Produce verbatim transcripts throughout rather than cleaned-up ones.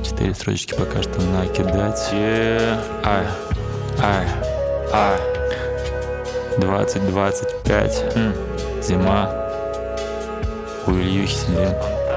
Четыре строчки пока что накидать. Yeah. Ай, ай, ай. Двадцать двадцать пять. Mm. Зима. У Ильюхи сидим.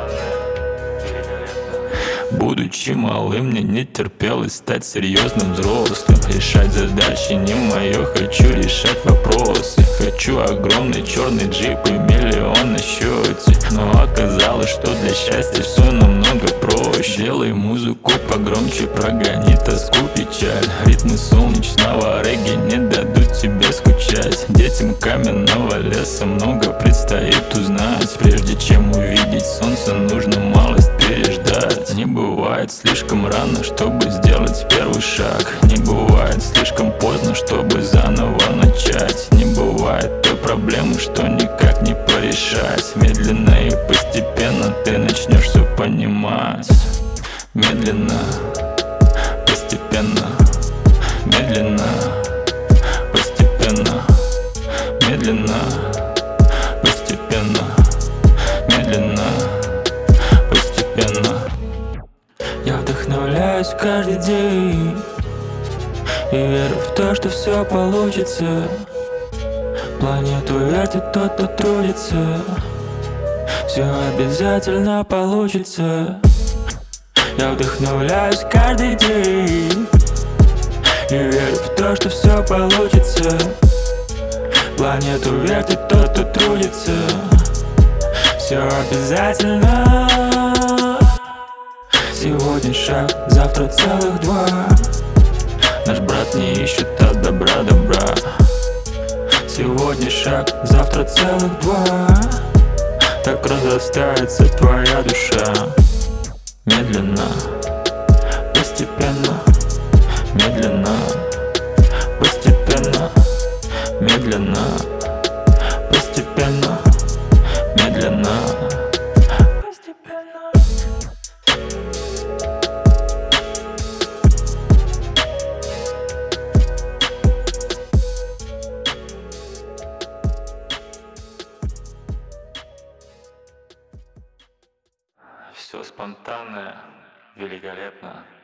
Будучи малым, мне не терпелось стать серьезным взрослым. Решать задачи не мое, хочу решать вопросы. Хочу огромный черный джип и миллион на счете. Но оказалось, что для счастья все намного проще. Делай музыку погромче, прогони тоску, печаль. Ритмы солнечного регги не дадут тебе скучать. Детям каменного леса много предстоит узнать. Прежде чем увидеть солнце, нужно малость переждать. Не бывает слишком рано, чтобы сделать первый шаг. Не бывает слишком поздно, чтобы заново начать. Не бывает той проблемы, что никак не порешать. Медленно и постепенно ты начнешь все понимать. Медленно, постепенно, медленно, постепенно, медленно, постепенно, медленно, постепенно. Я вдохновляюсь каждый день и верю в то, что все получится. Планету вертит тот, кто трудится. Все обязательно получится. Я вдохновляюсь каждый день и верю в то, что все получится. Планету вертит тот, кто трудится. Все обязательно. Сегодня шаг, завтра целых два. Наш брат не ищет от добра добра. Сегодня шаг, завтра целых два. Так разрастается твоя душа. Медленно, постепенно, медленно, постепенно, медленно, постепенно, медленно. Все спонтанное, великолепно.